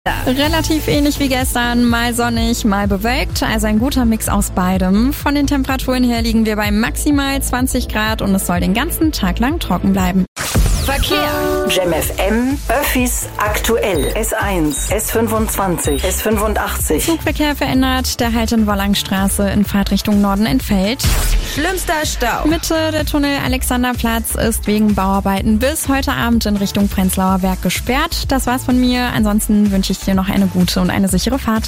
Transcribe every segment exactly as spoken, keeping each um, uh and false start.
Relativ ähnlich wie gestern, mal sonnig, mal bewölkt, also ein guter Mix aus beidem. Von den Temperaturen her liegen wir bei maximal zwanzig Grad und es soll den ganzen Tag lang trocken bleiben. Verkehr. Jam F M, Öffis aktuell. S eins, S fünfundzwanzig, S fünfundachtzig. Zugverkehr verändert, der Halt in Wollangstraße in Fahrtrichtung Norden entfällt. Schlimmster Stau. Mitte der Tunnel Alexanderplatz ist wegen Bauarbeiten bis heute Abend in Richtung Prenzlauer Berg gesperrt. Das war's von mir. Ansonsten wünsche ich dir noch eine gute und eine sichere Fahrt.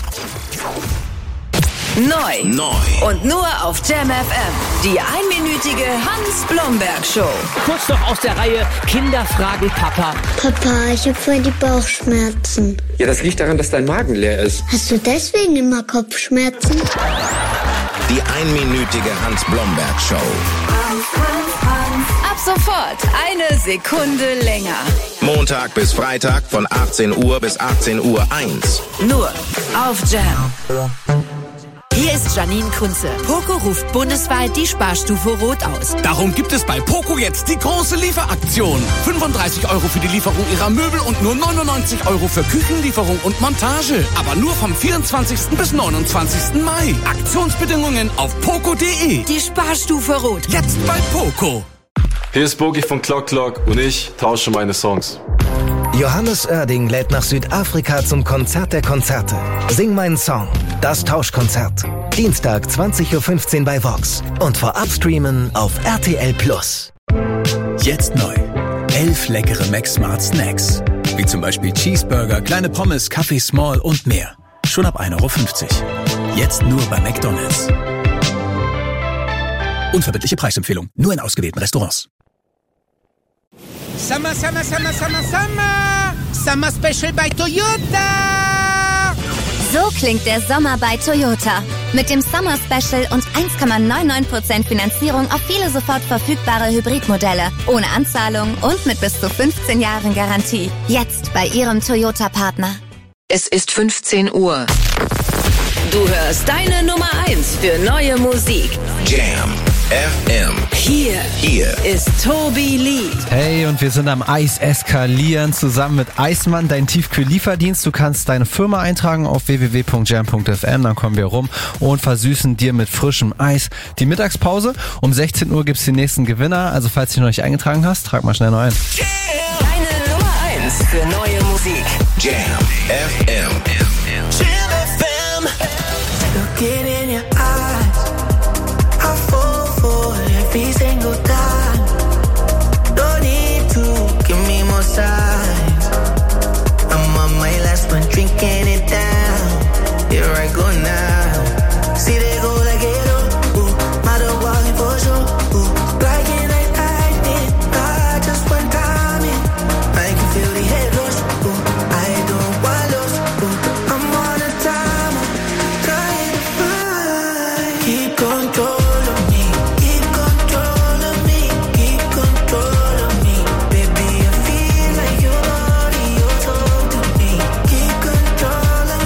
Neu. Neu. Und nur auf Jam F M. Die einminütige Hans-Blomberg-Show. Kurz noch aus der Reihe Kinder fragen Papa. Papa, ich habe voll die Bauchschmerzen. Ja, das liegt daran, dass dein Magen leer ist. Hast du deswegen immer Kopfschmerzen? Die einminütige Hans-Blomberg-Show. Ab sofort eine Sekunde länger. Montag bis Freitag von achtzehn Uhr bis achtzehn Uhr eins. Nur auf Jam. Hier ist Janine Kunze. Poco ruft bundesweit die Sparstufe Rot aus. Darum gibt es bei Poco jetzt die große Lieferaktion. fünfunddreißig Euro für die Lieferung ihrer Möbel und nur neunundneunzig Euro für Küchenlieferung und Montage. Aber nur vom vierundzwanzigsten bis neunundzwanzigsten Mai. Aktionsbedingungen auf poco punkt de. Die Sparstufe Rot. Jetzt bei Poco. Hier ist Bogi von Clock Clock und ich tausche meine Songs. Johannes Oerding lädt nach Südafrika zum Konzert der Konzerte. Sing meinen Song. Das Tauschkonzert. Dienstag zwanzig Uhr fünfzehn bei Vox. Und vorab streamen auf R T L Plus. Jetzt neu. Elf leckere Max Smart Snacks. Wie zum Beispiel Cheeseburger, kleine Pommes, Kaffee Small und mehr. Schon ab ein Euro fünfzig. Jetzt nur bei McDonald's. Unverbindliche Preisempfehlung. Nur in ausgewählten Restaurants. Summer, Summer, Summer, Summer, Summer. Summer Special bei Toyota. So klingt der Sommer bei Toyota. Mit dem Summer Special und eins Komma neunundneunzig Prozent Finanzierung auf viele sofort verfügbare Hybridmodelle. Ohne Anzahlung und mit bis zu fünfzehn Jahren Garantie. Jetzt bei Ihrem Toyota-Partner. Es ist fünfzehn Uhr. Du hörst deine Nummer eins für neue Musik. Jam F M. Hier, Hier ist Tobi Lee. Hey, und wir sind am Eis eskalieren zusammen mit Eismann, dein Tiefkühl-Lieferdienst. Du kannst deine Firma eintragen auf w w w punkt jam punkt f m, dann kommen wir rum und versüßen dir mit frischem Eis die Mittagspause. Um sechzehn Uhr gibt's den nächsten Gewinner, also falls du dich noch nicht eingetragen hast, trag mal schnell noch ein. Deine Nummer eins für neue Musik. Jam F M. Jam F M. Looking in your eyes, I fall for every single time. Don't need to give me more signs. I'm on my last one, drinking it down. Here I go now. See they go like it all. Ooh, mother walking for sure. Ooh, like it like I did. I just one time in. I can feel the head rush. Ooh, I don't want lost. Ooh, I'm on a timer, trying to find. Keep control of me. Keep control of me. Keep control of me. Baby, I feel like your body, you're talking to me. Keep control of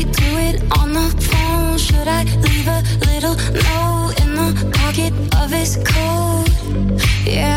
we do it on the phone? Should I leave a little note in the pocket of his coat? Yeah,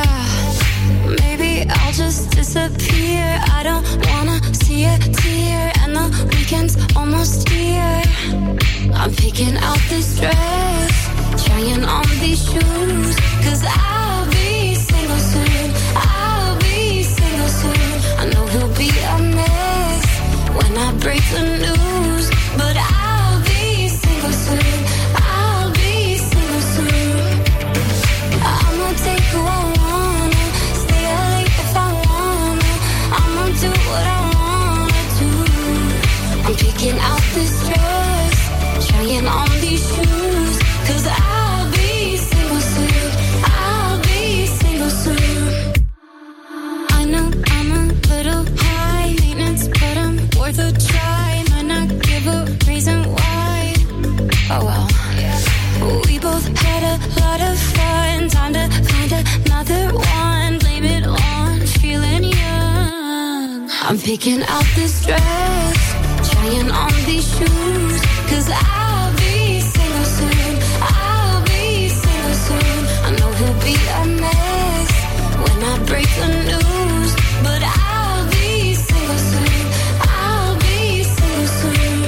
maybe I'll just disappear. I don't wanna see a tear, and the weekend's almost here. I'm picking out this dress, trying on these shoes, cause I'll be single soon. I'll be single soon. I know he'll be a mess when I break the news, but I'll be single soon. I'll be single soon. I'ma take who I wanna, stay up late if I wanna. I'ma do what I wanna do. I'm picking out this dress, trying on these shoes, cause I'll be single soon. I'll be single soon. I know I'm a little high maintenance, but I'm worth a try. Might not give a reason why. Oh well. We both had a lot of fun. Time to find another one. Blame it on feeling young. I'm picking out this dress, trying on these shoes, cause I'll be single soon. I'll be single soon. I know he'll be a mess when I break the news, but I'll be single soon. I'll be single soon.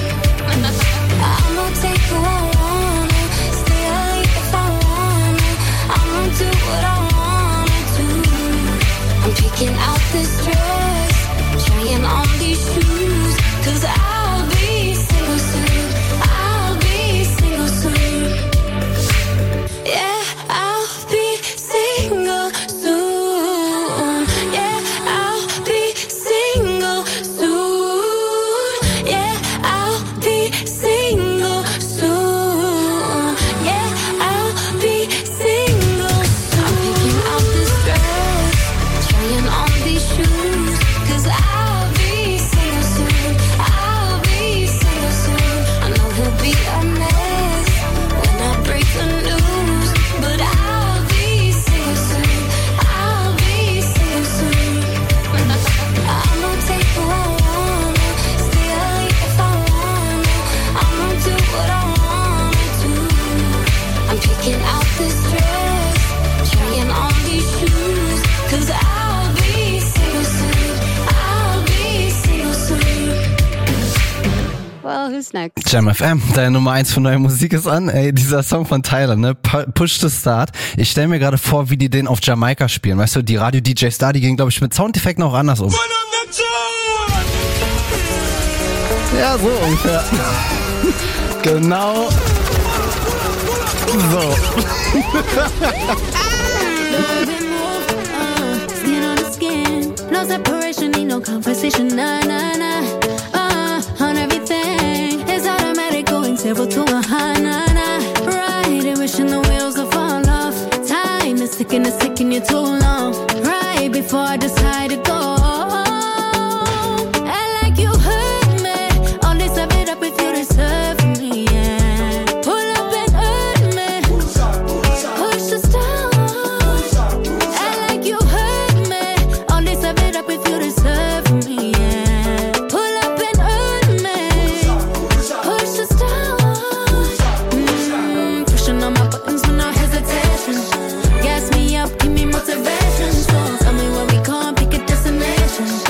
I'ma take who I wanna, stay up late if I wanna. I'ma do what I wanna do. I'm picking out this dress, trying on these shoes, cause I'll be single soon. I'll be single soon. Yeah, I'll be single soon. Yeah, I'll be single soon. Yeah, I'll be single soon. Yeah, I'll be single soon. I'm picking out this dress, trying on these shoes, cause I'll be single soon. I'll be single soon. I know he'll be a mess when I break the news, but I'll be single soon. I'll be single soon. I'ma take who I wanna, stay up late if I wanna. I'ma do what I wanna do. I'm picking out this dress, trying on these shoes, cause I'll be single soon. I'll be single soon. Well, who's next? Jam F M, deine Nummer eins für neue Musik ist an. Ey, dieser Song von Tyler, ne? Push to Start. Ich stelle mir gerade vor, wie die den auf Jamaika spielen. Weißt du, die Radio-D Js da, die gehen, glaube ich, mit Soundeffekten auch anders um. Ja, so ungefähr. Genau. So. Skin on the skin, no separation, need no conversation, nah, nah, nah. Uh, on everything, it's automatic, going several to a high, nah, nah. Right, wishing the wheels will fall off. Time is ticking, it's taking you too long. Right before I decide to go. I like you hurt me, all this I've it up if you deserve me, yeah. Pull up and hurt me, push the start. I like you hurt me, all this I've it up if you deserve me, yeah. Pull up and hurt me, push the start. Mm, pushing on my buttons with no hesitation. Gas me up, give me motivation. So tell me where we can't pick a destination.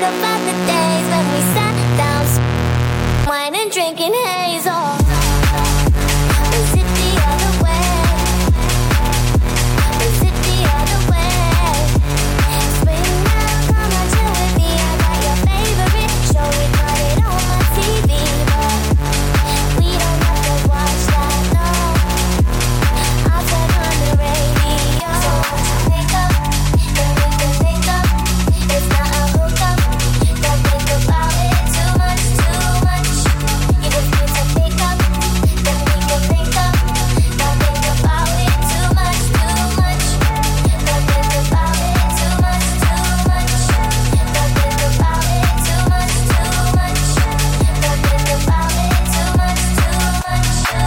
about the days when we sat down, wine and drinking haze. Oh, was it the other way? Was it the other way? Spring now, come on, chill with me. I got your favorite show, we got it on my T V, but we don't have to watch that, no. I'll turn on the radio. So won't you wake up, then we can link up. It's not a hookup, don't think about it too much, too much. You just need to pick up, then we can link up. Don't think about it too much, too much. Don't think about it too much, too much. Don't think about it too much, too much. Don't think about it too much, too much, too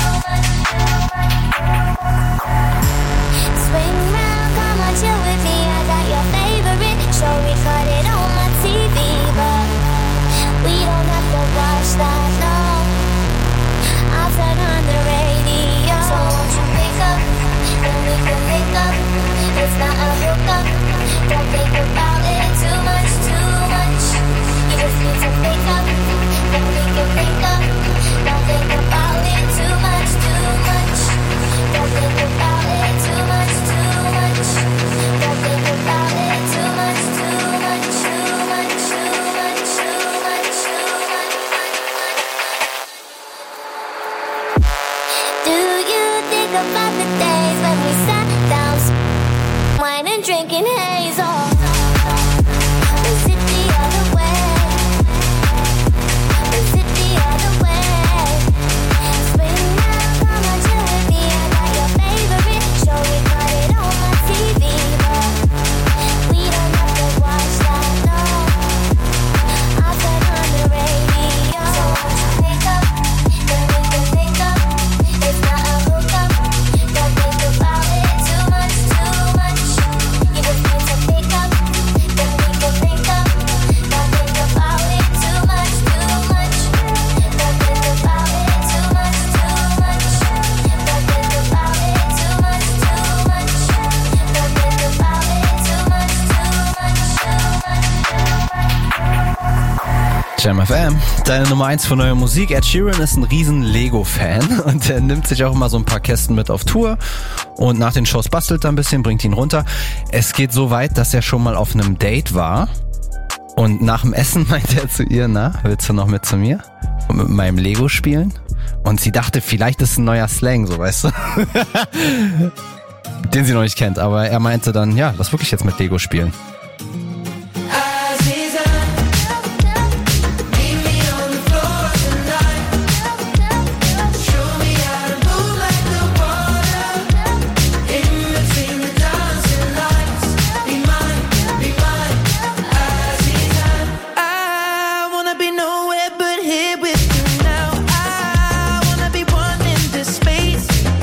much. Swing round, come on, chill with me. I got your favorite show, recorded on my T V, but we don't have to watch that, no. I'll turn on the radio. So won't you pick up, then we can link up. It's not a hookup, don't think about it too much, too much. You just need to pick up, then we can link up. Don't think about it too much, too much. Don't think about it too much, too much. Don't think about it too much, too much, too much, too much, too much, too much. Do you think about the days when we sat down, wine and drinking haze? Oh, was it the other way? Was it the other way? Spring now, come on, chill with me. I got your favorite show, we got it on my T V, but we don't have to watch that, no. I'll turn on the radio. So won't you pick up, then we can link up. It's not a hookup, don't think about it too much, too much. You just need to pick up, then we can link up. Don't think about it too much, too much. Don't think about it too much, too much. Don't think about it too much, too much. Don't think about it too much, too much, too much. Jam F M, deine Nummer eins für neue Musik. Ed Sheeran ist ein riesen Lego-Fan und er nimmt sich auch immer so ein paar Kästen mit auf Tour und nach den Shows bastelt er ein bisschen, bringt ihn runter. Es geht so weit, dass er schon mal auf einem Date war und nach dem Essen meinte er zu ihr, na, willst du noch mit zu mir und mit meinem Lego spielen? Und sie dachte, vielleicht ist ein neuer Slang, so weißt du, den sie noch nicht kennt, aber er meinte dann, ja, lass wirklich jetzt mit Lego spielen. I wanna be nowhere but here with you now. I wanna be one in this space.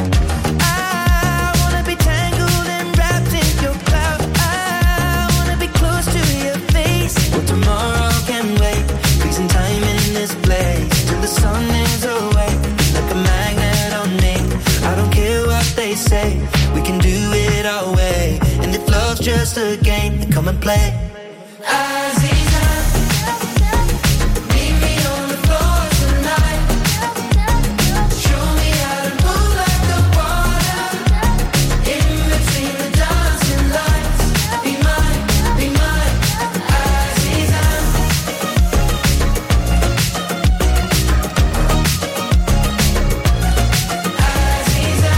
I wanna be tangled and wrapped in your cloud. I wanna be close to your face. Well, tomorrow can wait. Freezing time in this place till the sun is away. Like a magnet on me. I don't care what they say. We can do it our way. And if love's just a game, then come and play. Aziza, meet me on the floor tonight. Show me how to move like the water. In between the dancing lights. Be mine, be mine, Aziza. Aziza.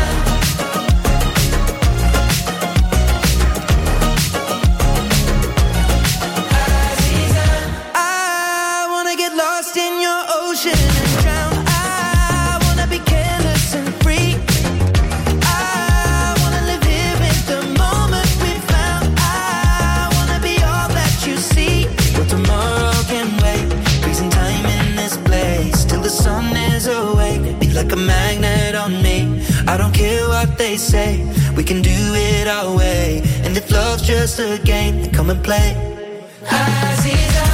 I wanna get lost in your ocean and drown. I wanna be careless and free. I wanna live here in the moment we found. I wanna be all that you see. Well, tomorrow can wait. Freezing time in this place till the sun is awake. Be like a magnet on me. I don't care what they say. We can do it our way. And if love's just a game, then come and play. Aziza,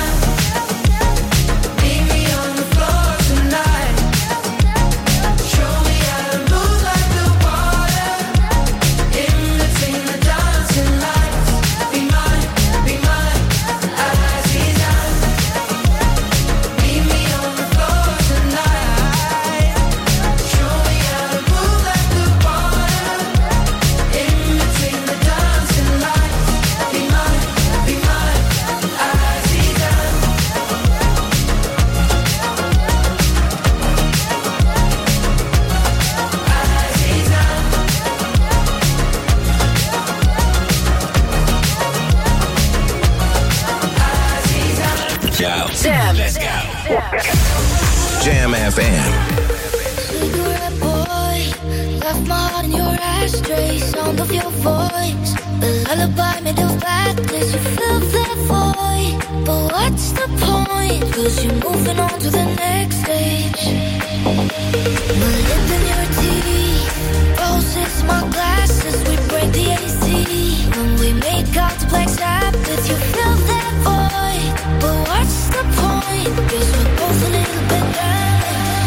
meet me on the floor tonight. Show me how to move like the water. In between the dancing lights. Be mine, be mine, Aziza. Jam F M. Cigarette boy, left my heart in your ashtray. Sound of your voice, the lullaby made of badness. You filled that void, but what's the point? Cause you're moving on to the next stage. My lip in your teeth, roses, my glasses. We break the A C when we make out to Black Sabbath. You filled that void, but what's the point? Cause we're both a little bit down.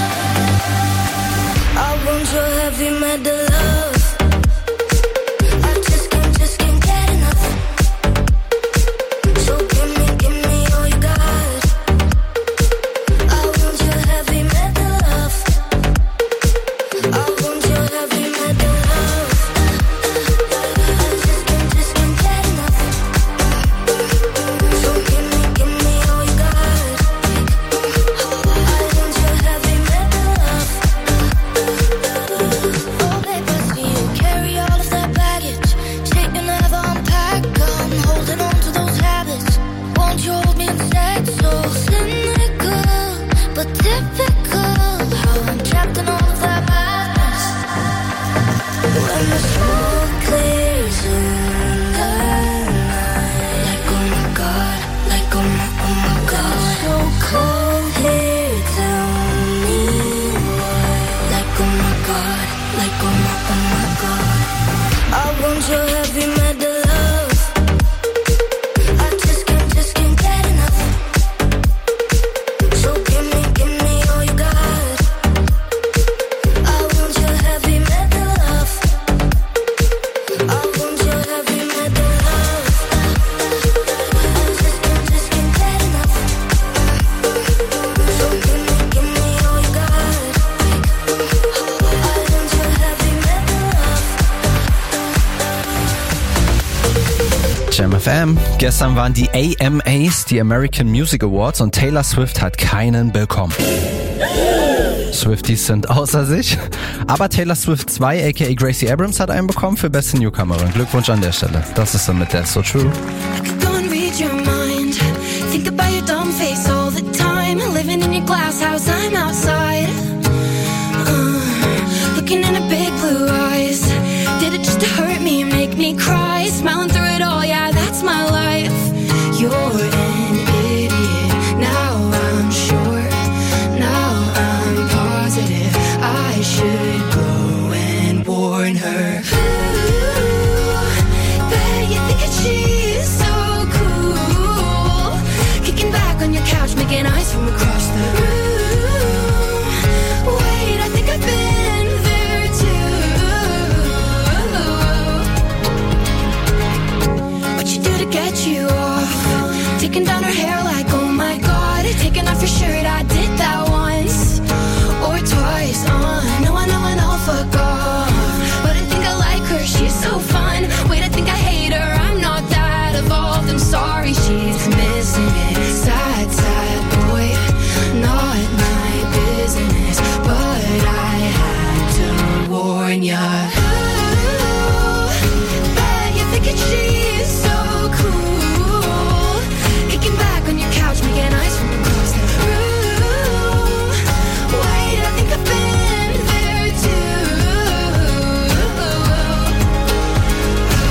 I want your heavy metal love. I just can't, just can't get enough. So give me, give me all you got. I want your heavy metal love. I want your heavy metal love. I just can't, just can't get enough. So give me, give me all you got. I want your heavy metal love. Oh babe, I see you carry all of that baggage. Shit you never unpack. I'm holding on to those habits. Won't you hold me instead? So cynical, but typical. How I'm trapped in all of that madness. When the smoke clears in the night, like oh my god, like oh my, oh my god. So cold here, tell me why. Like oh my god, like oh my, oh my god. I want your heavy metal love. I just can't, just can't get enough. So give me, give me all you got. I want your heavy metal love. I want your heavy metal love. I just can't, just can't get enough. So give me, give me all you got. I want your heavy metal love. Jam F M. Gestern waren die A M As, die American Music Awards, und Taylor Swift hat keinen bekommen. Swifties sind außer sich. Aber Taylor Swift zwei, aka Gracie Abrams, hat einen bekommen für beste Newcomerin. Glückwunsch an der Stelle. Das ist dann mit That's So True. Go and read your mind. Think about your dumb face all the time. Living in your glass house, I'm outside. Uh, looking into big blue eyes. Did it just to hurt me and make me cry? Smiling through it all, yeah, that's my life. You're an idiot. Now I'm sure. Now I'm positive. I should go and warn her. Ooh, bet you think that she's so cool. Kicking back on your couch, making eyes from across the room. Wait, I think I've been there too. What you do to get you off? Taking down her hair like, oh my god. Taking off your shirt, I did that once or twice. Uh, no, I know, I know, fuck off. But I think I like her, she's so fun. Wait, I think I hate her, I'm not that evolved. I'm sorry, she's missing it. Sad, sad boy, not my business. But I had to warn ya. Ooh, bet you're thinking she's so cool. Kicking back on your couch, making eyes from across the room. Wait, I think I've been there too.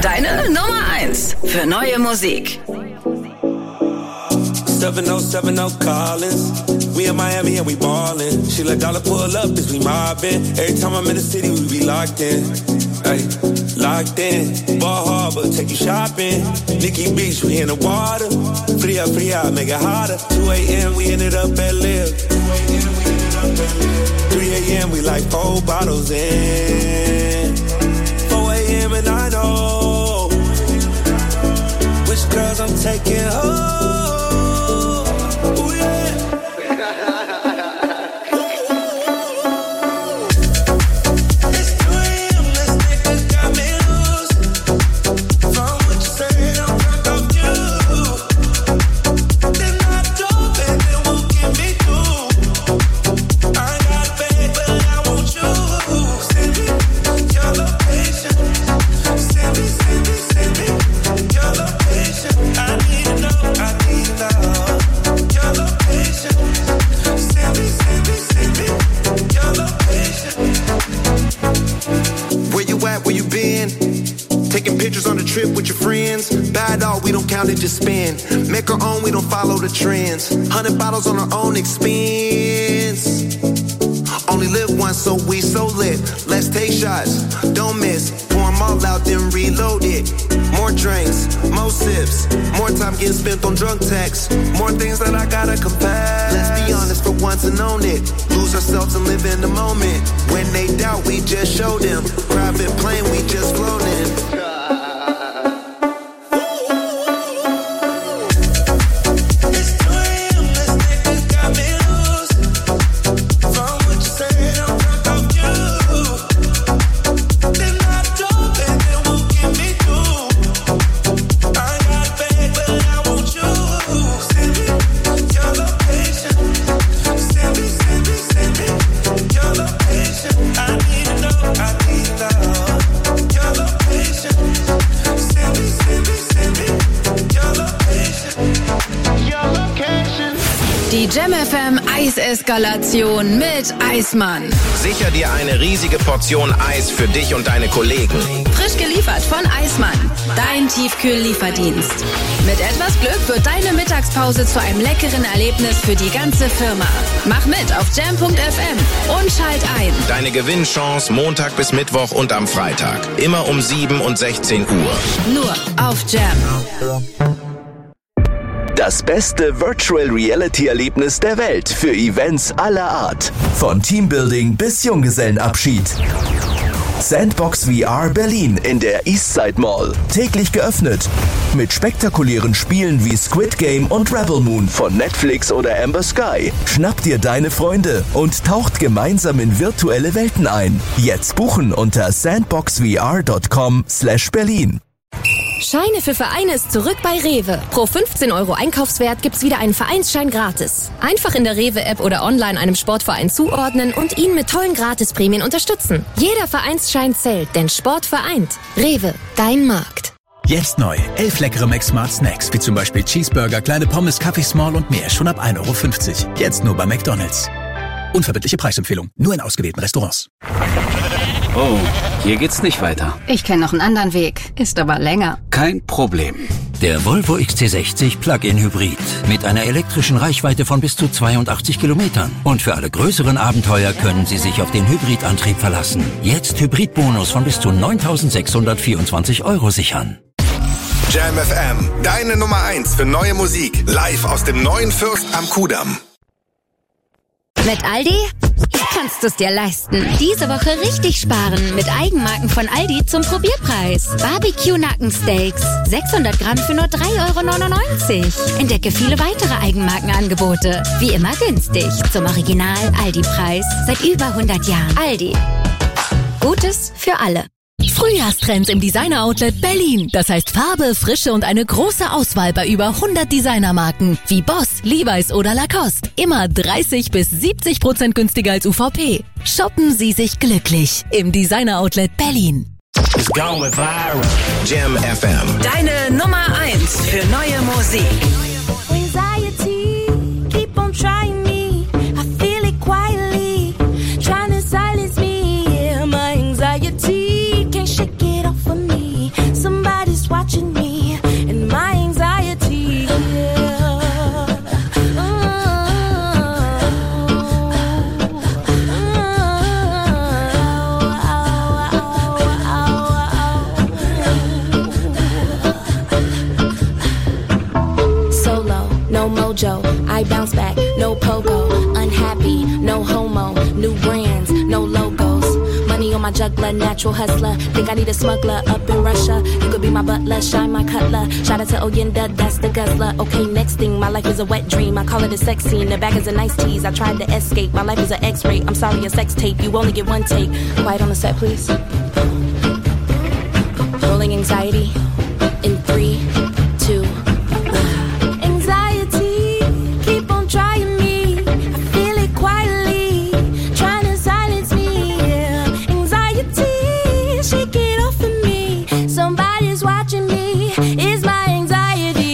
Deine Nummer eins für neue Musik. seven oh seven oh Collins. We in Miami and we ballin'. She let dollar pull up as we mobbin'. Every time I'm in the city, we be locked in. Ay, locked in. Ball Harbor, take you shopping. Nikki Beach, we in the water. Free up, free out, make it hotter. two a.m. we ended up at Live. three a.m. we like four bottles in. four a.m. and I know which girls I'm taking home. It just spin. Make our own, we don't follow the trends. Hundred bottles on our own expense. Only live once, so we so lit. Let's take shots, don't miss. Pour them all out, then reload it. More drinks, more sips. More time getting spent on drunk texts. More things that I gotta confess. Let's be honest for once and own it. Lose ourselves and live in the moment. When they doubt, we just show them. Private plane, we just floating. Jam F M Eiseskalation mit Eismann. Sicher dir eine riesige Portion Eis für dich und deine Kollegen. Frisch geliefert von Eismann. Dein Tiefkühl-Lieferdienst. Mit etwas Glück wird deine Mittagspause zu einem leckeren Erlebnis für die ganze Firma. Mach mit auf jam punkt f m und schalt ein. Deine Gewinnchance Montag bis Mittwoch und am Freitag. Immer um sieben und sechzehn Uhr. Nur auf Jam. Das beste Virtual Reality Erlebnis der Welt für Events aller Art. Von Teambuilding bis Junggesellenabschied. Sandbox V R Berlin in der Eastside Mall. Täglich geöffnet. Mit spektakulären Spielen wie Squid Game und Rebel Moon von Netflix oder Amber Sky. Schnappt dir deine Freunde und taucht gemeinsam in virtuelle Welten ein. Jetzt buchen unter sandbox v r dot com slash Berlin. Scheine für Vereine ist zurück bei Rewe. Pro fünfzehn Euro Einkaufswert gibt's wieder einen Vereinsschein gratis. Einfach in der Rewe-App oder online einem Sportverein zuordnen und ihn mit tollen Gratisprämien unterstützen. Jeder Vereinsschein zählt, denn Sport vereint. Rewe, dein Markt. Jetzt neu. Elf leckere Mac Smart Snacks, wie zum Beispiel Cheeseburger, kleine Pommes, Kaffee Small und mehr. Schon ab ein Euro fünfzig. Jetzt nur bei McDonald's. Unverbindliche Preisempfehlung. Nur in ausgewählten Restaurants. Oh, hier geht's nicht weiter. Ich kenne noch einen anderen Weg, ist aber länger. Kein Problem. Der Volvo X C sechzig Plug-in Hybrid mit einer elektrischen Reichweite von bis zu zweiundachtzig Kilometern. Und für alle größeren Abenteuer können Sie sich auf den Hybridantrieb verlassen. Jetzt Hybridbonus von bis zu neuntausendsechshundertvierundzwanzig Euro sichern. Jam F M, deine Nummer eins für neue Musik. Live aus dem neuen Fürst am Kudamm. Mit Aldi kannst du es dir leisten. Diese Woche richtig sparen mit Eigenmarken von Aldi zum Probierpreis. Barbecue-Nackensteaks, sechshundert Gramm für nur drei Euro neunundneunzig. Entdecke viele weitere Eigenmarkenangebote. Wie immer günstig. Zum Original-Aldi-Preis. Seit über hundert Jahren. Aldi. Gutes für alle. Frühjahrstrends im Designer-Outlet Berlin. Das heißt Farbe, Frische und eine große Auswahl bei über hundert Designermarken wie Boss, Levi's oder Lacoste. Immer dreißig bis siebzig Prozent günstiger als U V P. Shoppen Sie sich glücklich im Designer-Outlet Berlin. Jam F M. Deine Nummer eins für neue Musik. Anxiety, keep on trying me. I feel it quietly, trying to silence me. Yeah, my anxiety. Shake it off for me. Somebody mojo, I bounce back, no pogo. Unhappy, no homo, new brands, no logos. Money on my juggler, natural hustler. Think I need a smuggler up in Russia. You could be my butler, shine my cutler. Shout out to Oyenda, that's the guzzler. Okay, next thing, my life is a wet dream. I call it a sex scene, the bag is a nice tease. I tried to escape, my life is an x-ray. I'm sorry, a sex tape, you only get one take. Quiet on the set, please. Rolling anxiety in three, two, one. Anxiety, keep on trying me. I feel it quietly, trying to silence me. Yeah. Anxiety, shake it off of me. Somebody's watching me. It's my anxiety.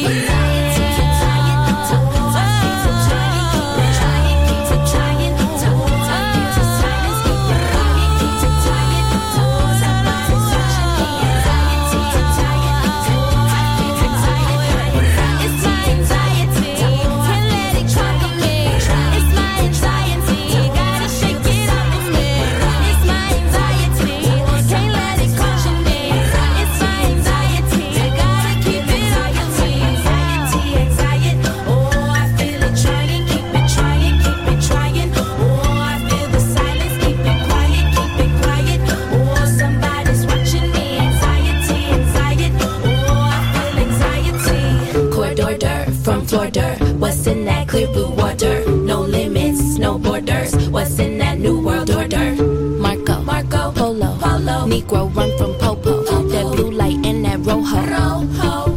What's in that clear blue water? No limits, no borders. What's in that new world order? Marco, Marco, Polo, Polo. Negro run from Popo. Popo. That blue light and that rojo. Rojo.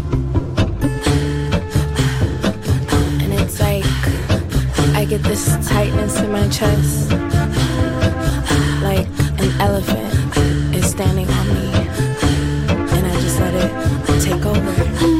And it's like I get this tightness in my chest, like an elephant is standing on me, and I just let it take over.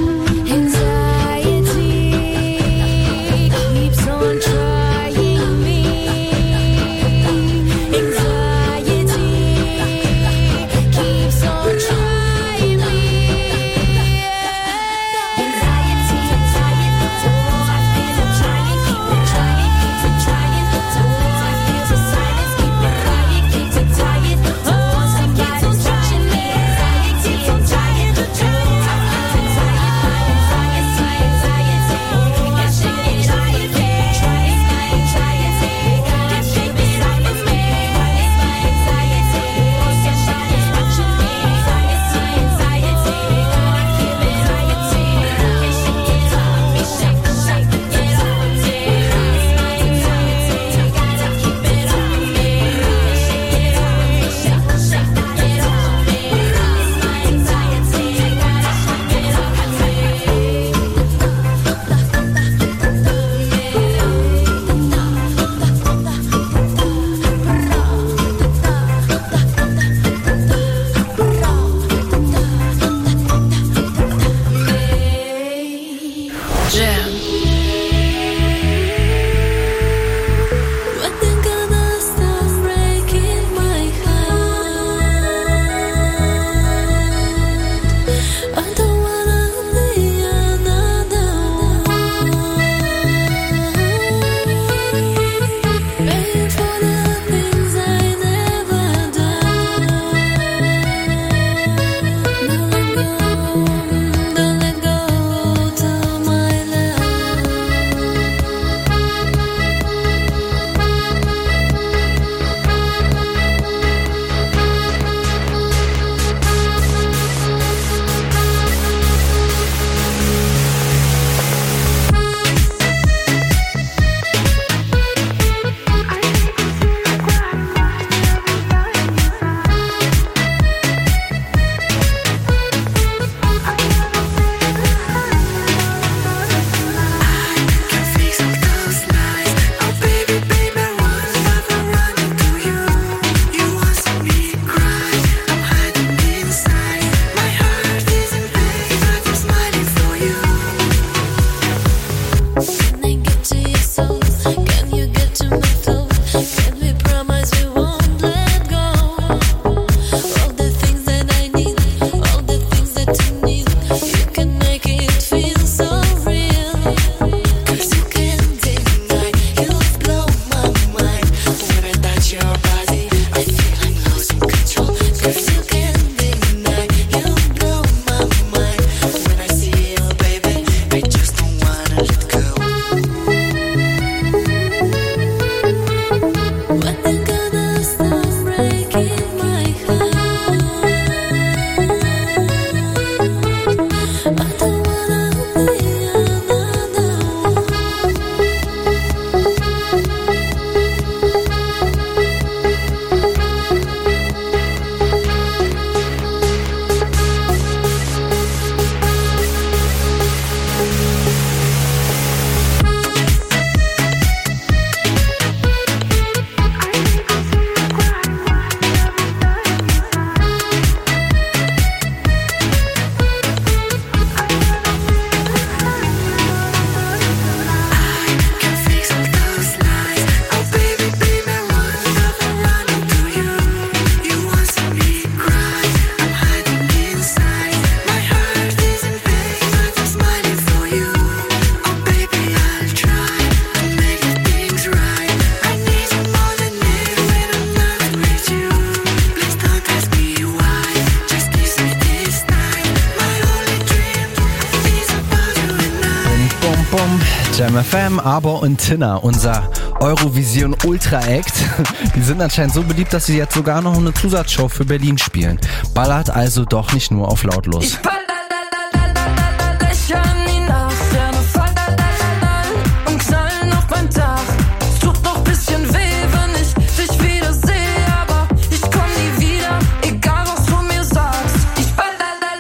Jam F M, Aber und Tinna, unser Eurovision Ultra Act. Die sind anscheinend so beliebt, dass sie jetzt sogar noch eine Zusatzshow für Berlin spielen. Ballert also doch nicht nur auf lautlos. Ich ball, lächeln die Nacht, Sterne fallen und knallen auf mein Dach. Es tut noch bisschen weh, wenn ich dich wieder sehe, aber ich komm nie wieder, egal was du mir sagst. Ich ball,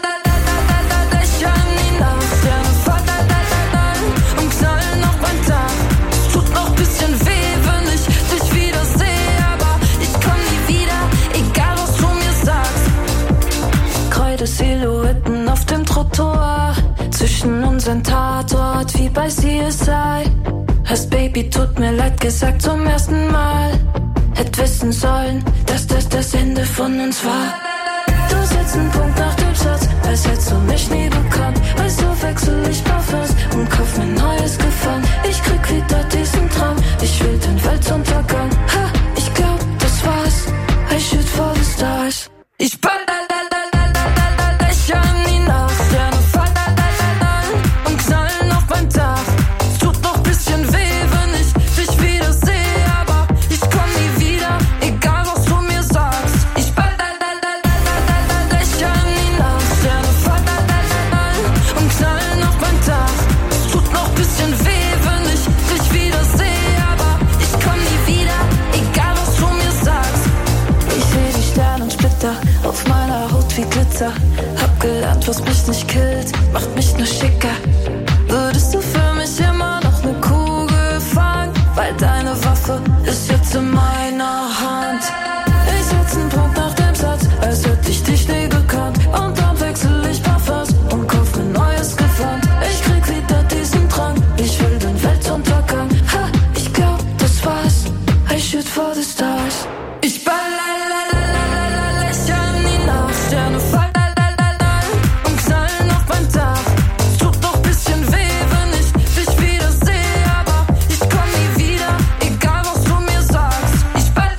lächeln die Nacht, Sterne fallen und knallen auf mein Dach. Es tut noch bisschen weh, wenn ich dich wieder sehe, aber ich komm nie wieder, egal was du mir sagst. Kreide Silhouetten auf dem Trottoir, zwischen unseren Tatort wie bei C S I. Hast Baby, tut mir leid gesagt zum ersten Mal. Hätt wissen sollen, dass das das Ende von uns war. Du setzt einen Punkt nach dem Satz, als hättest du mich nie bekannt. Weißt du, wechsel ich Parfums und kauf mir neues Gefallen. Ich krieg wieder diesen Traum, ich will den Weltuntergang. Ha, ich glaub, das war's, I shoot for the stars. Ich ball, lächeln die Nacht, Sterne fallen und knallen auf mein Dach. Es tut noch bisschen weh, wenn ich dich wieder sehe, aber ich komm nie wieder, egal was du mir sagst. Ich ball, lächeln die Nacht, Sterne fallen und knallen auf mein Dach. Es tut noch bisschen weh, wenn ich dich wieder sehe, aber ich komm nie wieder, egal was du mir sagst. Ich seh die Sternensplitter auf meiner Haut wie Glitzer. Hab gelernt, was mich nicht killt, macht mich nur schicker. Würdest du für mich immer noch ne Kugel fangen? Weil deine Waffe ist jetzt in meiner Hand. Ich setz einen Punkt nach dem Satz, als hätte ich dich nie gekannt. Und dann wechsel ich Parfums und kauf mir neues Gewand. Ich krieg wieder diesen Drang, ich will den Weltuntergang. Ha, ich glaub, das war's, I shoot for the stars. Ich ball, lächeln die Nacht, Sterne fallen und knallen auf mein Dach. Es tut noch bisschen weh, wenn ich dich wieder sehe, aber ich komm nie wieder, egal was du mir sagst. Ich ball,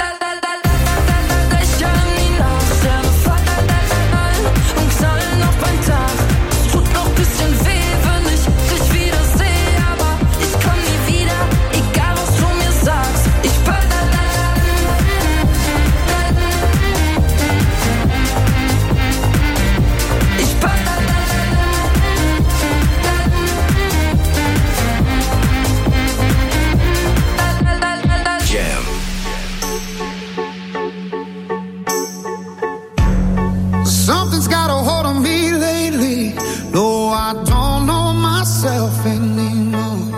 lächeln die Nacht, Sterne fallen und knallen auf mein Dach. Es tut noch bisschen weh, wenn ich dich wieder sehe, aber ich komm nie wieder, egal was du mir sagst. Ich ball, ich ball, Jam. Something's got a hold on me lately. No, I don't know myself anymore.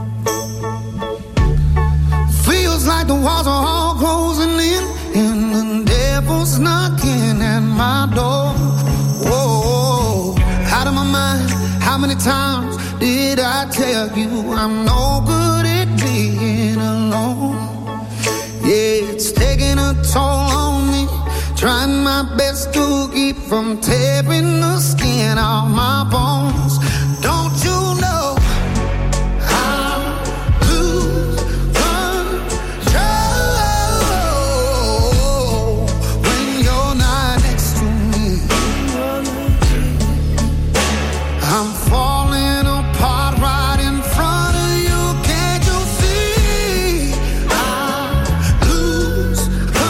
Feels like the walls are all closing in, and the devil's knocking at my door. Whoa, out of my mind. How many times did I tell you I'm no good at being alone? Yeah, it's taking a toll on me. Trying my best to keep from tearing the skin off my bones. Don't you know I lose control when you're not next to me? I'm falling apart right in front of you. Can't you see? I lose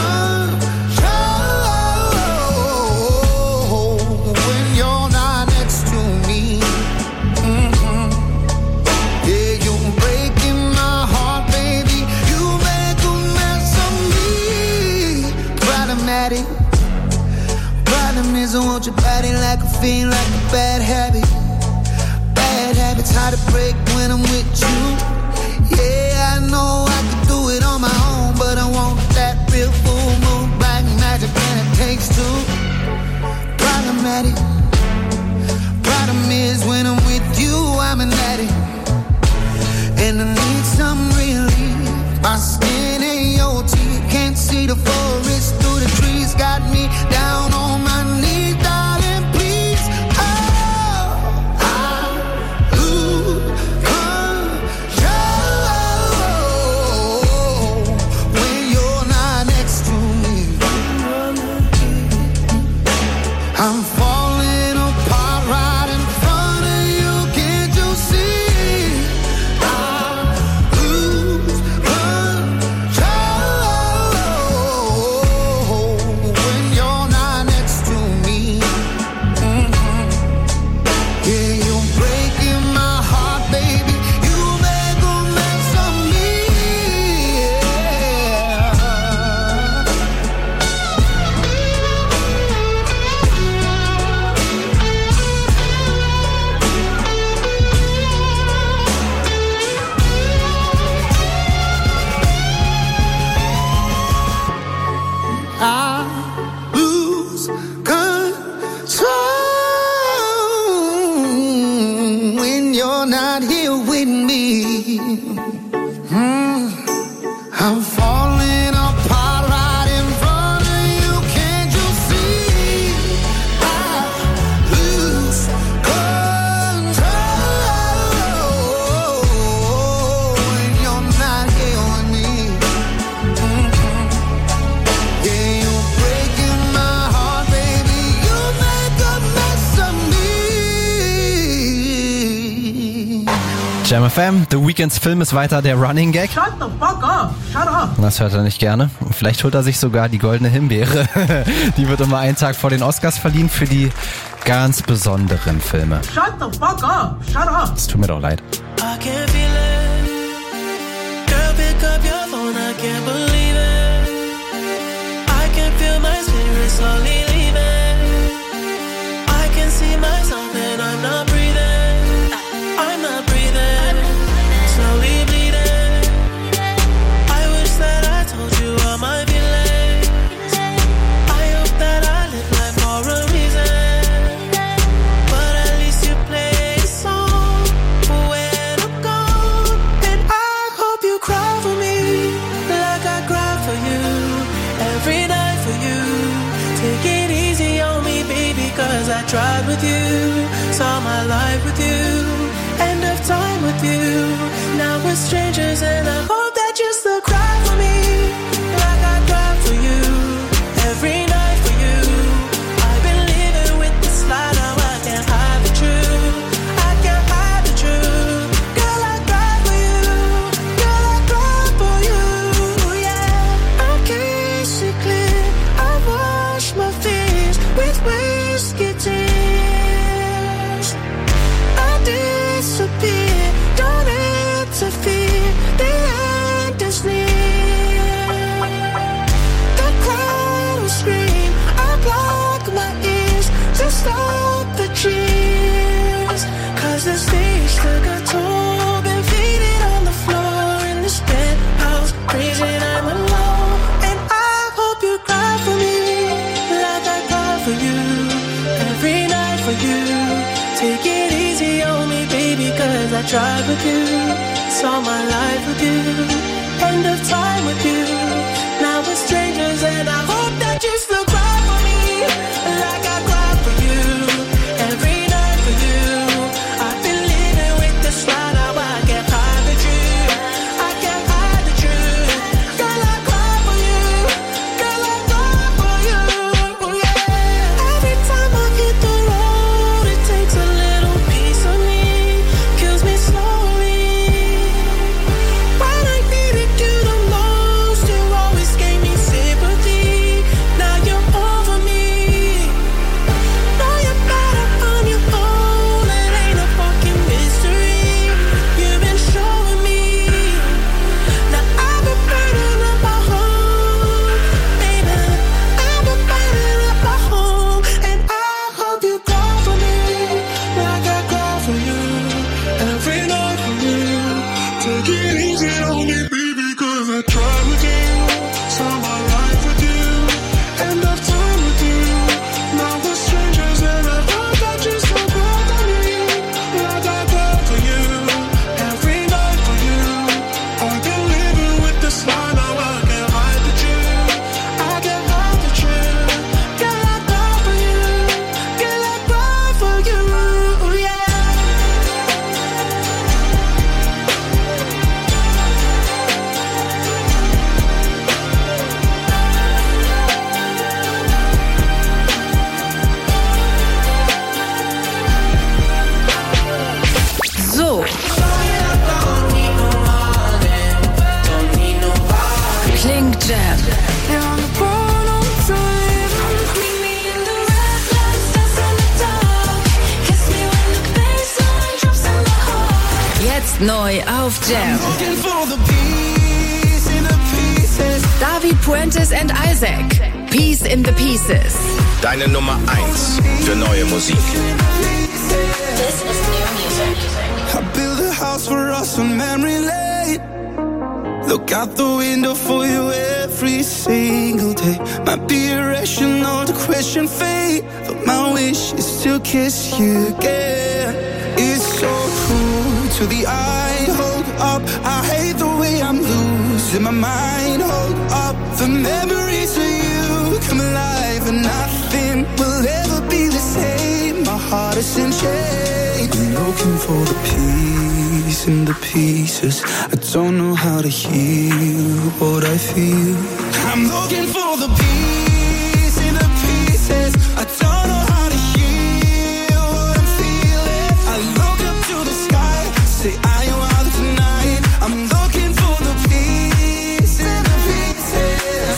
control when you're not next to me. Mhm. Yeah, you're breaking my heart, baby. You make a mess of me. Problematic. Problem is I want your body like a fiend, like a bad habit. Bad habits hard to break when I'm with you. Yeah, I know I can do it on my own, but I want that real full moon, black magic, and it takes two. Problematic. Problem is when I'm with you, I'm an addict, and I need some relief. My skin ain't your teeth, can't see the forest through the trees. Got me down on my knees, darling, please. Oh, I lose control when you're not next to me. I'm falling apart right in front of you. Can't you see? I Mm, I'm falling apart right in front of you. Can't you see? I lose control when you're not here with me. Mm-hmm. Yeah, you're breaking my heart, baby. You make a mess of me. Jam F M, The Weeknds Film ist weiter der Running Gag. Shut the fuck up! Shut up! Das hört er nicht gerne. Vielleicht holt er sich sogar die goldene Himbeere. Die wird immer einen Tag vor den Oscars verliehen für die ganz besonderen Filme. Shut the fuck up! Shut up! Es tut mir doch leid. I can feel it. Girl, pick up your phone, I can't believe it. I can feel my spirit slowly leaving. I can see myself and I'm not breathing. I'm not breathing. Slowly bleeding. I wish that I told you all my feelings. I hope that I live life for a reason. But at least you play a song when I'm gone. And I hope you cry for me like I cry for you. Every night for you. Take it easy on me, baby, cause I tried with you. Saw my life with you. End of time with you. Now we're strangers and I hope that you still cry for me like I cry for you. Every night for you. I've been living with this lie, now I can't hide the truth. I can't hide the truth. Girl, I cry for you. Girl, I cry for you. Yeah, I can't see clear. I wash my fears with whiskey tears. I disappear, don't interfere. The end is near. The crowd will scream. I block my ears to stop the cheers. Cause the stage took a toll. Been faded on the floor in this penthouse. Crazy and I'm alone. And I hope you cry for me like I cry for you. Every night for you. Take it easy on me, baby, cause I tried with you. Saw my life with you. End of time with you. Now we're strangers and I hope that you still cry for me like I cry for you. Every night for you. I've been living with this lie, now I can't hide the truth. I can't hide the truth. Girl, I cry for you. Girl, I cry for you. Yeah. Every time I hit the road, it takes a little piece of me. Kills me slowly. When I needed you the most, you always gave me sympathy. Now you're over me. Know you're better on your own. It ain't a fucking mystery. You've been showing me. Now I've been burning up my home, baby. I've been burning up my home, and I hope you cry for me like I cry for you. Every night for you. Take it easy on me, baby, cause I tried with you. Saw my life with you. End of time with you. Now we're strangers and I hope that you still cry for me like I cry for you. Every night for you. I've been living with this lie, now I can't hide the truth. I can't hide the truth. Girl, I cry for you. Girl, I cry for you. Yeah. So. Klingt Jam. Jetzt neu auf Jam. David Puentes and Isaac. Peace in the Pieces. Deine Nummer eins für neue Musik. I built a house for us on memory lane. Look out the window for you every single day. Might be irrational to question fate, but my wish is to kiss you again. It's so cruel to the eye. Hold up, I hate the way I my mind, hold up. The memories of you come alive, and nothing will ever be the same. My heart is in chains. I'm looking for the peace in the pieces. I don't know how to heal what I feel. I'm looking for the peace in the pieces. I don't know how to heal what I'm feeling. I look up to the sky, say I am out tonight. I'm looking for the peace in the pieces.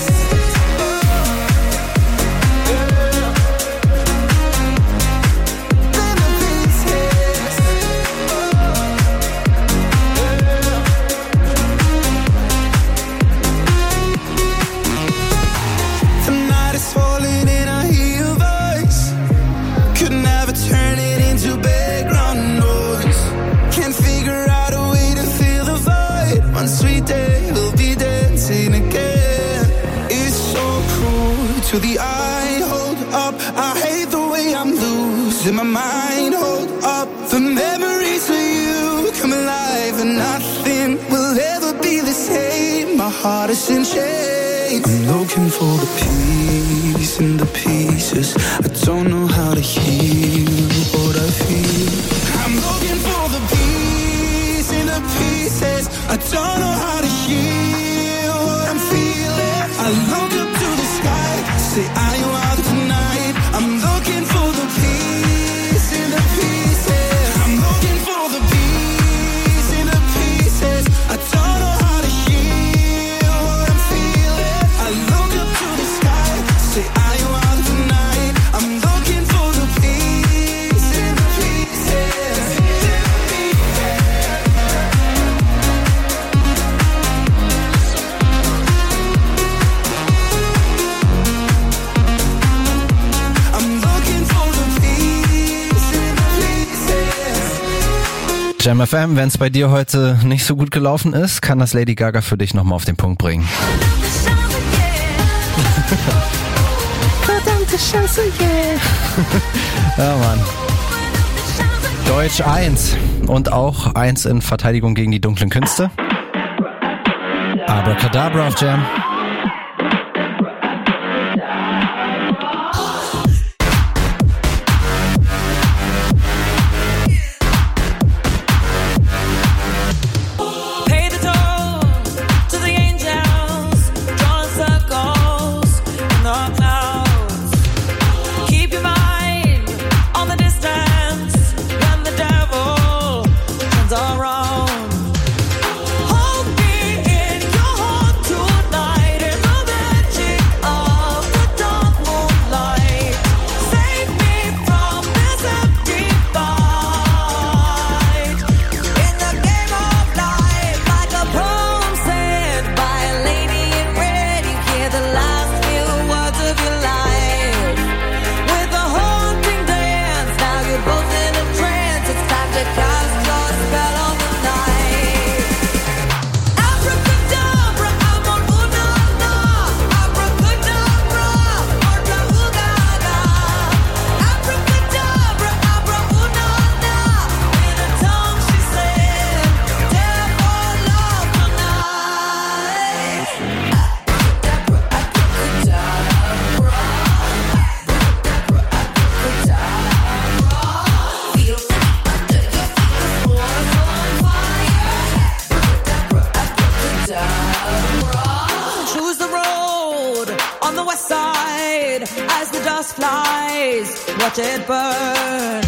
To the eye, hold up. I hate the way I'm losing my mind. Hold up. The memories of you come alive, and nothing will ever be the same. My heart is in chains. I'm looking for the peace in the pieces. I don't know how to heal what I feel. I'm looking for the peace in the pieces. I don't know how to heal what I'm feeling. I look up to the sky, say I am out tonight. I'm looking for the peace in the pieces. I'm looking for the peace in the pieces. I don't know how to heal what I'm feeling. I look up to the sky, say I am out tonight. I'm looking for the peace in the pieces. Jam F M, wenn es bei dir heute nicht so gut gelaufen ist, kann das Lady Gaga für dich nochmal auf den Punkt bringen. Verdammte Scheiße, yeah. Ja, Mann. Deutsch eins und auch eins in Verteidigung gegen die dunklen Künste. Abracadabra auf Jam. Watch it burn.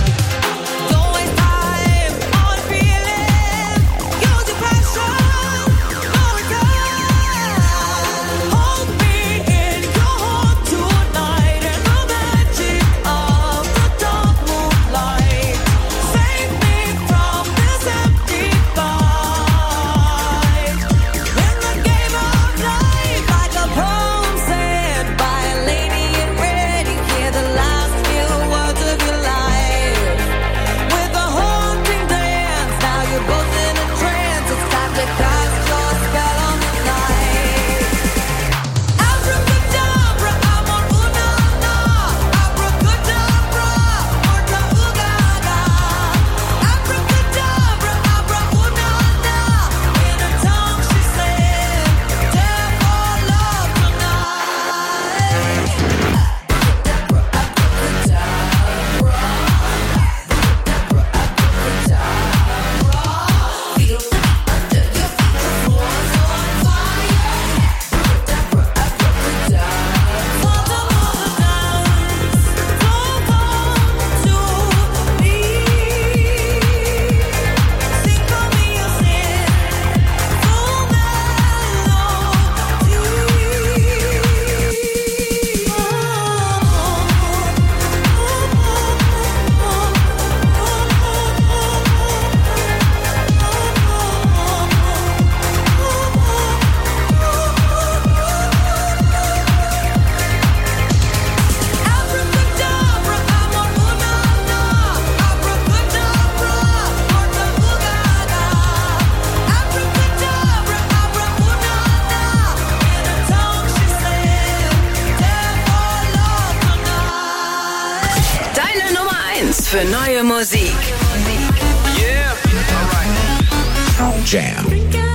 Neue Musik. Yeah. All right. Jam.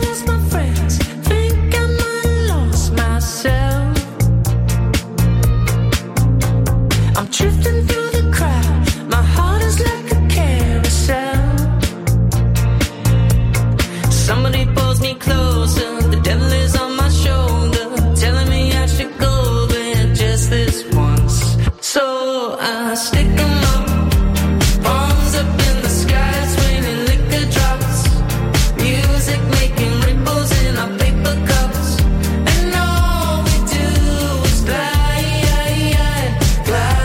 Drifting through the crowd, my heart is like a carousel. Somebody pulls me closer, the devil is on my shoulder, telling me I should go there just this once. So I stick 'em up, palms up in the sky, it's raining liquor drops, music making ripples in our paper cups, and all we do is glide, glide.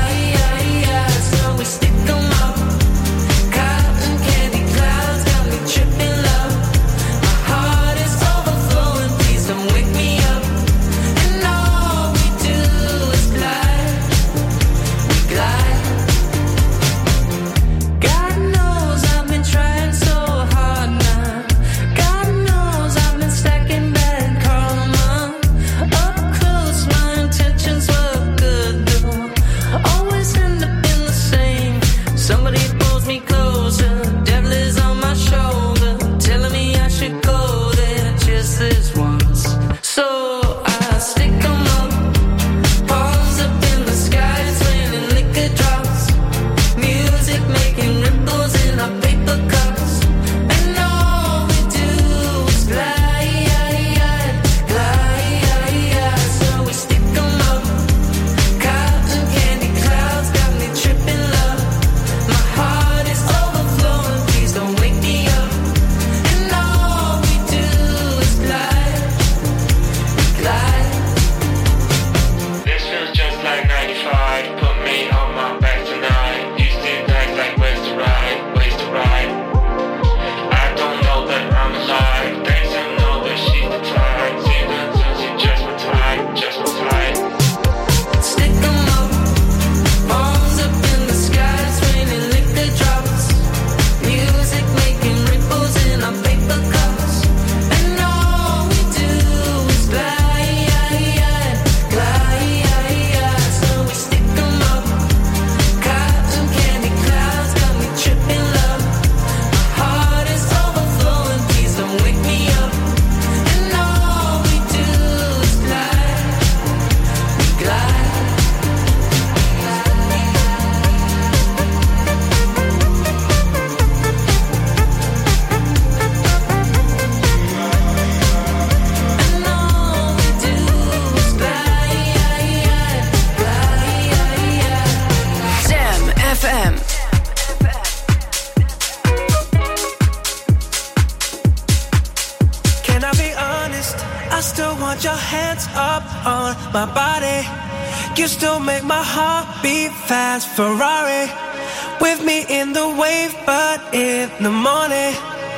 Ferrari, with me in the wave, but in the morning,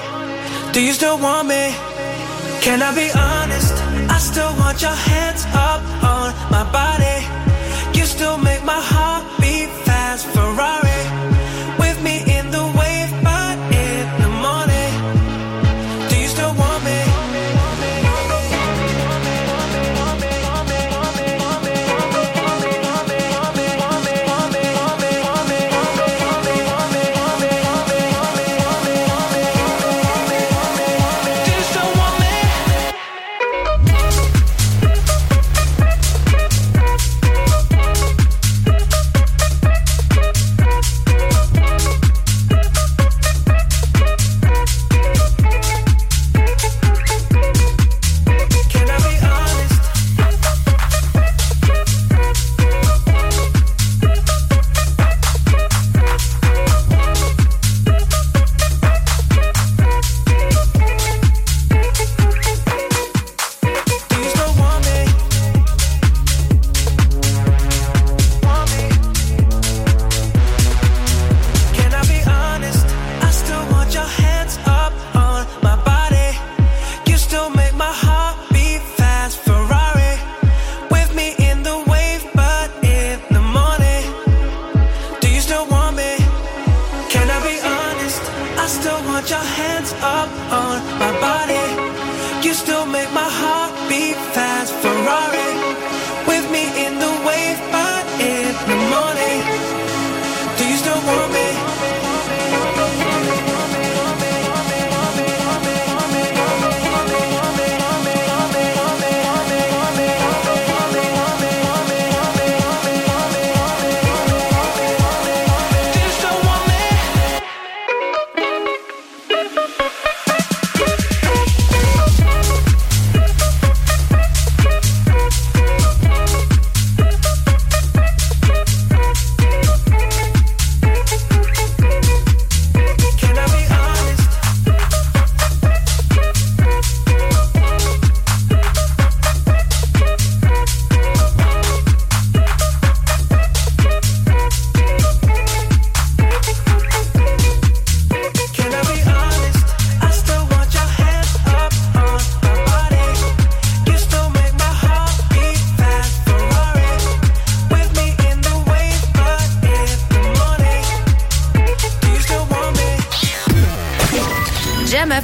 do you still want me? Can I be honest? I still want your hands up on my body. You still make my heart beat fast. Ferrari, with me in the wave, but in the morning, do you still want me?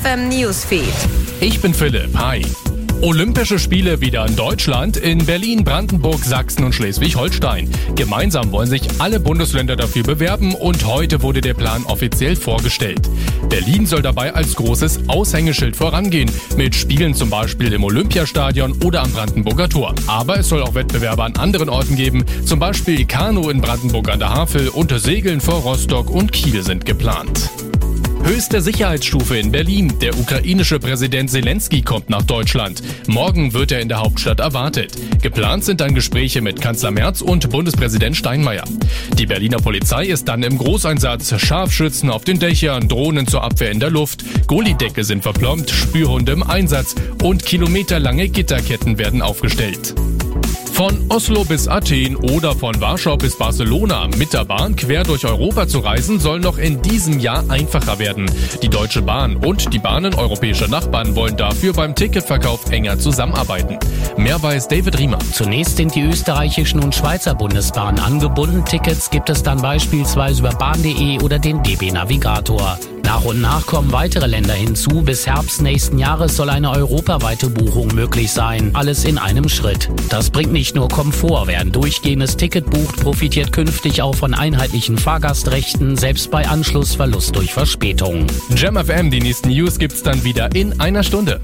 F M Newsfeed. Ich bin Philipp. Hi. Olympische Spiele wieder in Deutschland, in Berlin, Brandenburg, Sachsen und Schleswig-Holstein. Gemeinsam wollen sich alle Bundesländer dafür bewerben und heute wurde der Plan offiziell vorgestellt. Berlin soll dabei als großes Aushängeschild vorangehen, mit Spielen zum Beispiel im Olympiastadion oder am Brandenburger Tor. Aber es soll auch Wettbewerbe an anderen Orten geben, zum Beispiel Kanu in Brandenburg an der Havel und Segeln vor Rostock und Kiel sind geplant. Höchste Sicherheitsstufe in Berlin. Der ukrainische Präsident Zelensky kommt nach Deutschland. Morgen wird er in der Hauptstadt erwartet. Geplant sind dann Gespräche mit Kanzler Merz und Bundespräsident Steinmeier. Die Berliner Polizei ist dann im Großeinsatz. Scharfschützen auf den Dächern, Drohnen zur Abwehr in der Luft, Gullideckel sind verplombt, Spürhunde im Einsatz und kilometerlange Gitterketten werden aufgestellt. Von Oslo bis Athen oder von Warschau bis Barcelona mit der Bahn quer durch Europa zu reisen, soll noch in diesem Jahr einfacher werden. Die Deutsche Bahn und die Bahnen europäischer Nachbarn wollen dafür beim Ticketverkauf enger zusammenarbeiten. Mehr weiß David Riemer. Zunächst sind die österreichischen und Schweizer Bundesbahnen angebunden. Tickets gibt es dann beispielsweise über bahn punkt de oder den D B Navigator. Nach und nach kommen weitere Länder hinzu. Bis Herbst nächsten Jahres soll eine europaweite Buchung möglich sein. Alles in einem Schritt. Das bringt nicht nur Komfort. Wer ein durchgehendes Ticket bucht, profitiert künftig auch von einheitlichen Fahrgastrechten, selbst bei Anschlussverlust durch Verspätung. Jam F M, die nächsten News gibt's dann wieder in einer Stunde.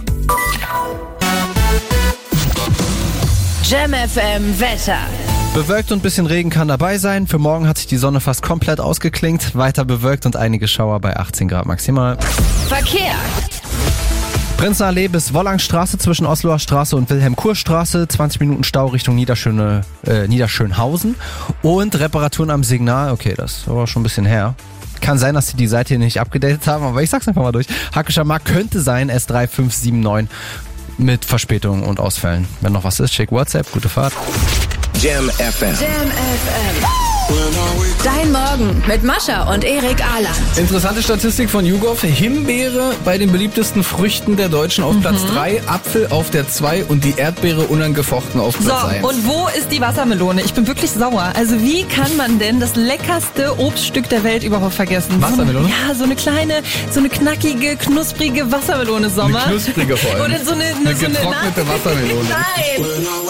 Jam F M Wetter. Bewölkt und ein bisschen Regen kann dabei sein. Für morgen hat sich die Sonne fast komplett ausgeklingt. Weiter bewölkt und einige Schauer bei achtzehn Grad maximal. Verkehr. Prinzenallee bis Wollangstraße zwischen Osloer Straße und Wilhelm-Kur-Straße. zwanzig Minuten Stau Richtung Niederschöne, äh, Niederschönhausen. Und Reparaturen am Signal. Okay, das war schon ein bisschen her. Kann sein, dass sie die Seite hier nicht abgedatet haben, aber ich sag's einfach mal durch. Hackischer Markt könnte sein, S drei fünf sieben neun mit Verspätungen und Ausfällen. Wenn noch was ist, schick WhatsApp. Gute Fahrt. Jam F M. Jam F M. Dein Morgen mit Mascha und Erik Ahland. Interessante Statistik von YouGov. Himbeere bei den beliebtesten Früchten der Deutschen auf Platz drei, Apfel auf der zwei und die Erdbeere unangefochten auf Platz eins. So, und wo ist die Wassermelone? Ich bin wirklich sauer. Also wie kann man denn das leckerste Obststück der Welt überhaupt vergessen? Wassermelone? So, ja, so eine kleine, so eine knackige, knusprige Wassermelone, Sommer. Eine knusprige vor allem. Oder so eine, eine so getrocknete eine Wassermelone. Nein!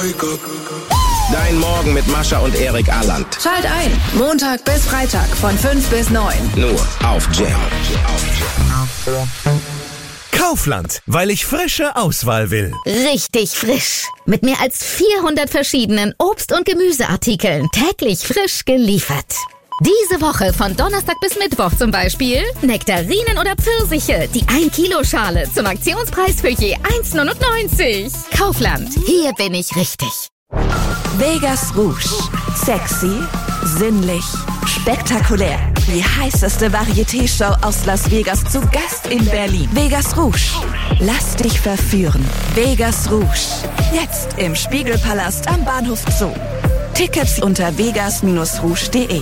Dein Morgen mit Mascha und Erik Ahland. Schalt ein. Montag bis Freitag von fünf bis neun. Nur auf Jam. Kaufland, weil ich frische Auswahl will. Richtig frisch. Mit mehr als vierhundert verschiedenen Obst- und Gemüseartikeln. Täglich frisch geliefert. Diese Woche von Donnerstag bis Mittwoch zum Beispiel Nektarinen oder Pfirsiche, die ein Kilo Schale zum Aktionspreis für je eins neunundneunzig. Kaufland, hier bin ich richtig. Vegas Rouge. Sexy, sinnlich, spektakulär. Die heißeste Varieté-Show aus Las Vegas zu Gast in Berlin. Vegas Rouge. Lass dich verführen. Vegas Rouge. Jetzt im Spiegelpalast am Bahnhof Zoo. Tickets unter vegas Bindestrich rouge punkt de.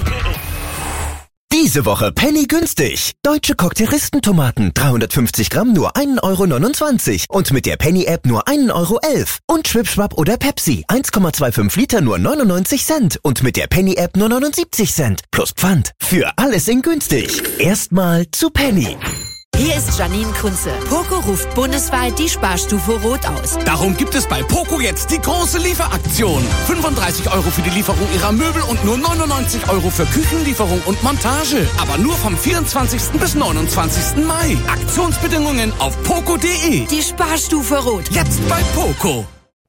Diese Woche Penny günstig. Deutsche Cocktailistentomaten dreihundertfünfzig Gramm nur ein Euro neunundzwanzig und mit der Penny-App nur ein Euro elf. Und Schwipschwapp oder Pepsi eins Komma fünfundzwanzig Liter nur neunundneunzig Cent und mit der Penny-App nur neunundsiebzig Cent. Plus Pfand. Für alles in günstig. Erstmal zu Penny. Hier ist Janine Kunze. Poco ruft bundesweit die Sparstufe Rot aus. Darum gibt es bei Poco jetzt die große Lieferaktion. fünfunddreißig Euro für die Lieferung ihrer Möbel und nur neunundneunzig Euro für Küchenlieferung und Montage. Aber nur vom vierundzwanzigsten bis neunundzwanzigsten Mai. Aktionsbedingungen auf poco punkt de. Die Sparstufe Rot. Jetzt bei Poco.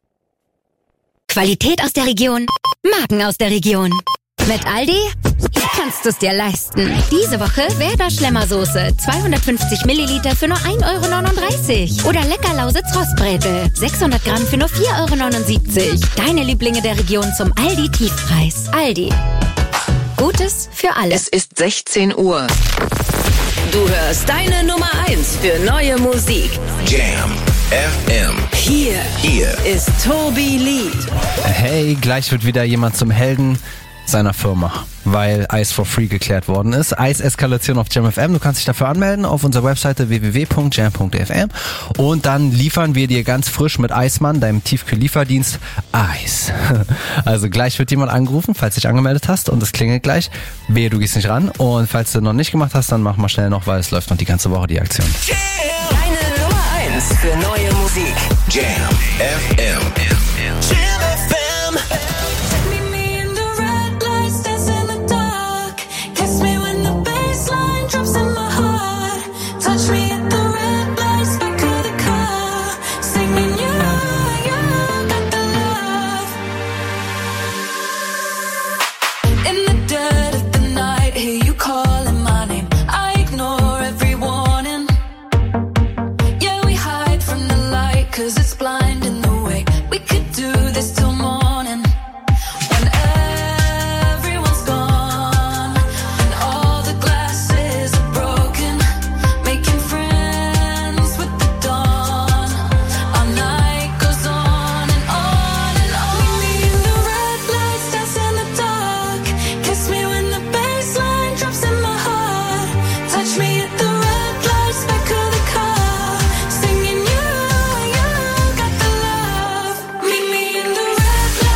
Qualität aus der Region, Marken aus der Region. Mit Aldi kannst du es dir leisten. Diese Woche Werder Schlemmersoße, zweihundertfünfzig Milliliter für nur ein Euro neununddreißig. Oder Leckerlausitz Rostbrätel, sechshundert Gramm für nur vier Euro neunundsiebzig. Deine Lieblinge der Region zum Aldi-Tiefpreis. Aldi. Gutes für alle. Es ist sechzehn Uhr. Du hörst deine Nummer eins für neue Musik. Jam F M. Hier, Hier ist Toby Lee. Hey, gleich wird wieder jemand zum Helden seiner Firma, weil Ice for Free geklärt worden ist. Eis-Eskalation auf Jam F M. Du kannst dich dafür anmelden auf unserer Webseite w w w punkt jam punkt f m und dann liefern wir dir ganz frisch mit Eismann, deinem Tiefkühl-Lieferdienst, Eis. Also gleich wird jemand angerufen, falls du dich angemeldet hast und es klingelt gleich. Wehe, du gehst nicht ran und falls du noch nicht gemacht hast, dann mach mal schnell noch, weil es läuft noch die ganze Woche die Aktion. Deine eins für neue Musik. Jam F M. Jam F M. Meet me in the red lights, dance in the dark. Kiss me when the bassline drops in my heart. Touch me at the red lights, back of the car. Singing you, you got the love. In the dead of the night, hear you calling my name. I ignore every warning. Yeah, we hide from the light, cause it's blinding the way. We could do this till morning. When everyone's gone and all the glasses are broken, making friends with the dawn. Our night goes on and on and on. Meet me in the red lights, dance in the dark. Kiss me when the bassline drops in my heart. Touch me at the red lights, back of the car. Singing you, you got the love. Meet me in the red lights.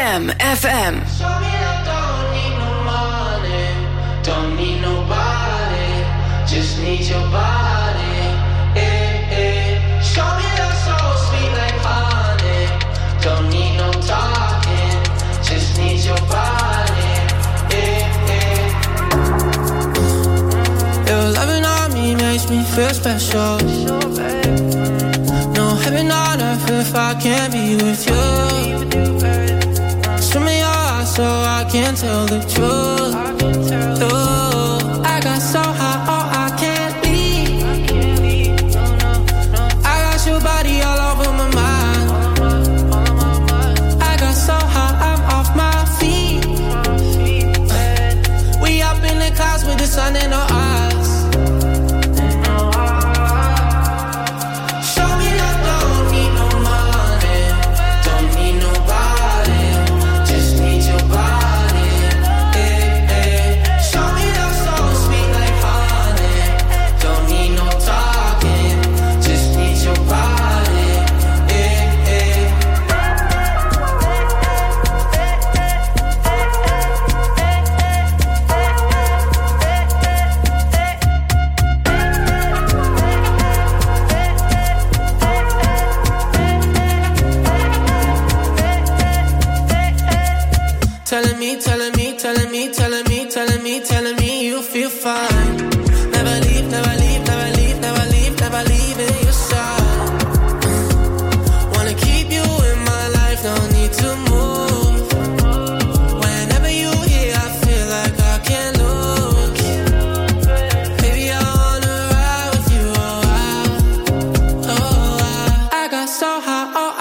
Jam F M. Don't need nobody, just need your body. Eh, eh. Show me love so sweet like honey. Don't need no talking, just need your body. Eh, eh. Your loving on me makes me feel special. No heaven on earth if I can't be with you. Swim in your eyes so I can tell the truth. Ooh, I got so high, oh, I can't leave. I got your body all over my mind. I got so high, I'm off my feet. We up in the clouds with the sun in our eyes. Show me that don't need no money, don't need nobody, just need your body. Telling me, telling me, telling me, telling me, telling me, telling me you feel fine. Never leave, never leave, never leave, never leave, never leave in your side. Wanna keep you in my life, no need to move. Whenever you here, I feel like I can't lose. Baby, I wanna ride with you, oh, I, oh, I, I got so high, oh,